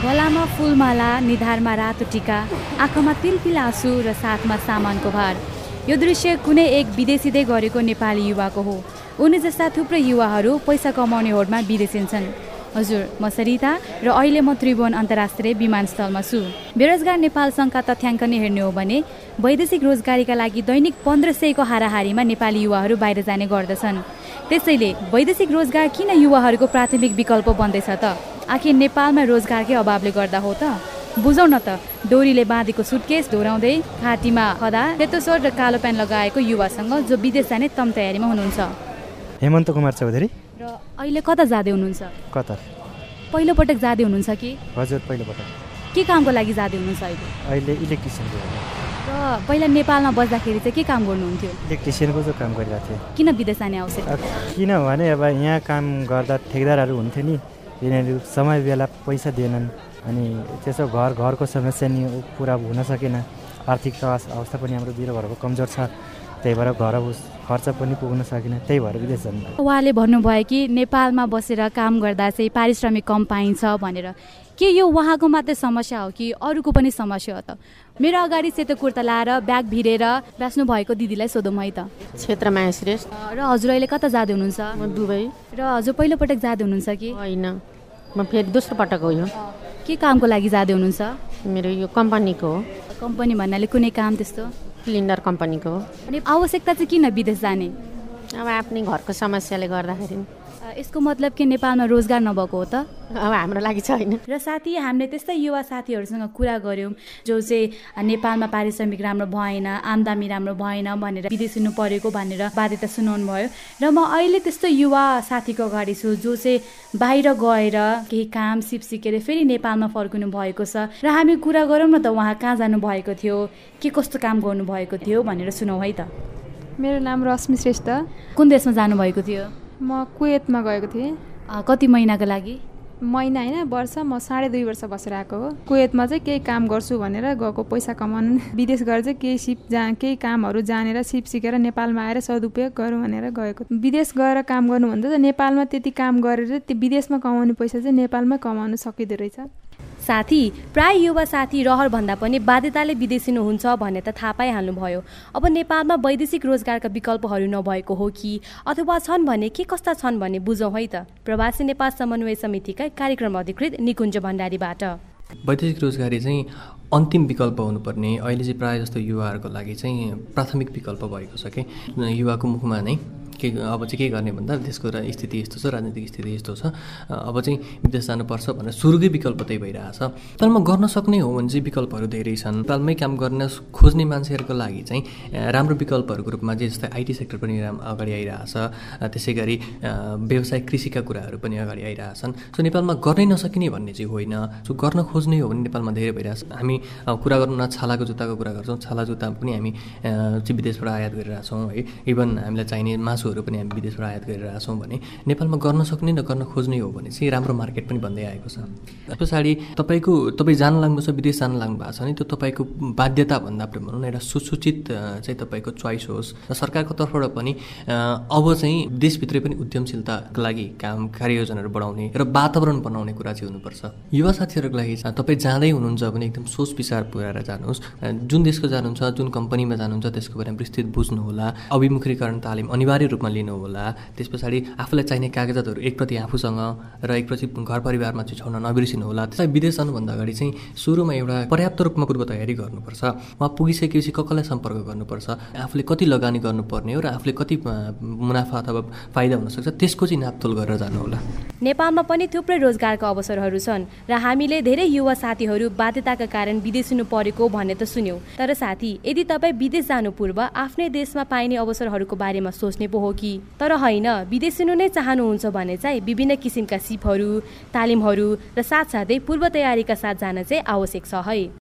गलामा फुलमाला, निधारमा रातो टिका, आँखामा तिलपिला आँसु र साथमा सामानको भार। यो दृश्य कुनै एक विदेशीले गरेको नेपाली युवाको हो। उनी जस्ता थुप्रै युवाहरू पैसा कमाउने होडमा विदेशिन्छन्। हजुर, म सरिता र अहिले म त्रिभुवन अन्तर्राष्ट्रिय विमानस्थलमा छु। बेरोजगार नेपाल सङ्घका तथ्याङ्क नै हेर्ने हो भने वैदेशिक रोजगारीका लागि दैनिक 1500 को हाराहारीमा नेपाली युवाहरू बाहिर जाने गर्दछन्। त्यसैले वैदेशिक रोजगार किन युवाहरूको प्राथमिक विकल्प बन्दैछ त? आखिर नेपालमा रोजगारकै अभावले गर्दा हो त? बुझौँ न त। डोरीले बाँधेको सुटकेस दोहोऱ्याउँदै घाँटीमा खदा, सेतो सर्ट र कालो प्यान्ट लगाएको युवासँग जो विदेश जाने तम तयारीमा हुनुहुन्छ। हेमन्त कुमार चौधरी। र अहिले कता जाँदै हुनुहुन्छ? कतार। पहिलोपटक जाँदै हुनुहुन्छ कि? हजुर, पहिलोपटक। के कामको लागि जाँदै हुनुहुन्छ अहिले? अहिले इलेक्ट्रिसियनको लागि। र पहिला नेपालमा बस्दाखेरि चाहिँ के काम गर्नुहुन्थ्यो? इलेक्ट्रिसियनको जो काम गरिरहेको थिएँ। किन विदेश जाने आवश्यक? किनभने अब यहाँ काम गर्दा ठेकदारहरू हुन्थ्यो नि, यिनीहरू समय बेला पैसा दिएनन्, अनि त्यसो घरको समस्या नि पुरा हुन सकेन। आर्थिक अवस्था पनि हाम्रो घरको कमजोर छ, त्यही भएर खर्च पनि पुग्न सकेन, त्यही भएर विदेश जानु। उहाँले भन्नुभयो कि नेपालमा बसेर काम गर्दा चाहिँ पारिश्रमिक कम पाइन्छ भनेर। के यो उहाँको मात्रै समस्या हो कि अरूको पनि समस्या हो त? मेरो अगाडि सेतो कुर्ता लाएर ब्याग भिरेर बाँच्नु भएको दिदीलाई सोधौँ है त। क्षेत्रमाया श्रेष्ठ। र हजुर अहिले कता जाँदै हुनुहुन्छ? म दुबई। र हजुर पहिलोपटक जाँदै हुनुहुन्छ कि? होइन, म फेरि दोस्रो पटक हो यो। के कामको लागि जाँदै हुनुहुन्छ? मेरो यो कम्पनीको हो। कम्पनी भन्नाले कुनै काम त्यस्तो? सिलिन्डर कम्पनीको हो। अनि आवश्यकता चाहिँ किन विदेश जाने? अब आफ्नै घरको समस्याले गर्दाखेरि। यसको मतलब के नेपालमा रोजगार नभएको हो त? अब हाम्रो लागि छैन। र साथी, हामीले त्यस्तै युवा साथीहरूसँग कुरा गऱ्यौँ जो चाहिँ नेपालमा पारिश्रमिक राम्रो भएन, आमदामी राम्रो भएन भनेर विदेशिनु परेको भनेर बाध्यता सुनाउनु भयो। र म अहिले त्यस्तो युवा साथीको अगाडि छु जो चाहिँ बाहिर गएर केही काम सिप सिकेर फेरि नेपालमा फर्किनु भएको छ। र हामी कुरा गरौँ न त, उहाँ कहाँ जानुभएको थियो, के कस्तो काम गर्नुभएको थियो भनेर सुनौँ है त। मेरो नाम रश्मि श्रेष्ठ। कुन देशमा जानुभएको थियो? म कुवेतमा गएको थिएँ। कति महिनाको लागि? महिना होइन, वर्ष। म 2.5 वर्ष बसेर आएको हो। कुवेतमा चाहिँ केही काम गर्छु भनेर गएको, पैसा कमाउनु। विदेश गएर चाहिँ केही कामहरू जानेर सिप सिकेर नेपालमा आएर सदुपयोग गरौँ भनेर गएको। विदेश गएर काम गर्नुभन्दा त नेपालमा त्यति काम गरेर त्यो विदेशमा कमाउने पैसा चाहिँ नेपालमै कमाउनु सकिँदो रहेछ। साथी, प्राय युवा साथी रहर भन्दा पनि बाध्यताले विदेशिनु हुन्छ भन्ने त थाहा पाइहाल्नुभयो। अब नेपालमा वैदेशिक रोजगारका विकल्पहरू नभएको हो कि अथवा छन् भने के कस्ता छन् भन्ने बुझौँ है त। प्रवासी नेपाल समन्वय समितिका कार्यक्रम अधिकृत निकुञ्ज भण्डारीबाट। वैदेशिक रोजगारी चाहिँ अन्तिम विकल्प हुनुपर्ने, अहिले चाहिँ प्रायः जस्तो युवाहरूको लागि चाहिँ प्राथमिक विकल्प भएको छ कि युवाको मुखमा नै अब चाहिँ के गर्ने भन्दा देशको स्थिति यस्तो छ, राजनीतिक स्थिति यस्तो छ, अब चाहिँ विदेश जानुपर्छ भनेर सुरुकै विकल्प त्यही भइरहेछ। नेपालमा गर्न सक्ने हो भने चाहिँ विकल्पहरू धेरै छन्। नेपालमै काम गर्न खोज्ने मान्छेहरूको लागि चाहिँ राम्रो विकल्पहरूको रूपमा चाहिँ जस्तै आइटी सेक्टर पनि अगाडि आइरहेछ, त्यसै गरी व्यवसाय कृषिका कुराहरू पनि अगाडि आइरहेछन्। सो नेपालमा गर्नै नसकिने भन्ने चाहिँ होइन, सो गर्न खोज्ने हो भने नेपालमा धेरै भइरहेछ। हामी कुरा गरौँ न, छालाको जुत्ताको कुरा गर्छौँ, छाला जुत्ता पनि हामी चाहिँ विदेशबाट आयात गरिरहेछौँ है। इभन हामीलाई चाहिने मासुहरू पनि हामी विदेशबाट आयात गरिरहेछौँ भने नेपालमा गर्न सक्ने र गर्न खोज्ने हो भने चाहिँ राम्रो मार्केट पनि भन्दै आएको छ। त्यस पछाडि तपाईँ जान लाग्नु छ, विदेश जान लाग्नु भएको छ भने त्यो तपाईँको बाध्यता भन्दा पनि भनौँ न एउटा सुसूचित चाहिँ तपाईँको चोइस होस्। र सरकारको तर्फबाट पनि अब चाहिँ देशभित्रै पनि उद्यमशीलताको लागि काम कार्ययोजनाहरू बढाउने र वातावरण बनाउने कुरा चाहिँ हुनुपर्छ। युवा साथीहरूको लागि तपाईँ जाँदै हुनुहुन्छ भने एकदम सोच विचार पुऱ्याएर जानुहोस्। जुन देशको जानुहुन्छ, जुन कम्पनीमा जानुहुन्छ त्यसको बारेमा विस्तृत बुझ्नुहोला। अभिमुखीकरण तालिम अनिवार्य रूपमा लिनु होला। त्यस पछाडि आफूलाई चाहिने कागजातहरू एकप्रति आफूसँग र एकप्रति घर परिवारमा चिठाउन नबिर्सिनु होला। त्यसलाई विदेश जानुभन्दा अगाडि चाहिँ सुरुमा एउटा पर्याप्त रूपमा पूर्व तयारी गर्नुपर्छ। वहाँ पुगिसकेपछि कसलाई सम्पर्क गर्नुपर्छ, आफूले कति लगानी गर्नुपर्ने हो र आफूले कति मुनाफा अथवा फाइदा हुनसक्छ त्यसको चाहिँ नापतोल गरेर जानुहोला। नेपालमा पनि थुप्रै रोजगारका अवसरहरू छन् र हामीले धेरै युवा साथीहरू बाध्यताका कारण विदेशिनु परेको भन्ने त सुन्यौँ। तर साथी, यदि तपाईँ विदेश जानु पूर्व आफ्नै देशमा पाइने अवसरहरूको बारेमा सोच्ने पो हो कि? तर होइन, विदेशिनु नै चाहनुहुन्छ भने चाहिँ विभिन्न किसिमका सिपहरू, तालिमहरू र साथसाथै पूर्व तयारीका साथ जान चाहिँ आवश्यक छ है।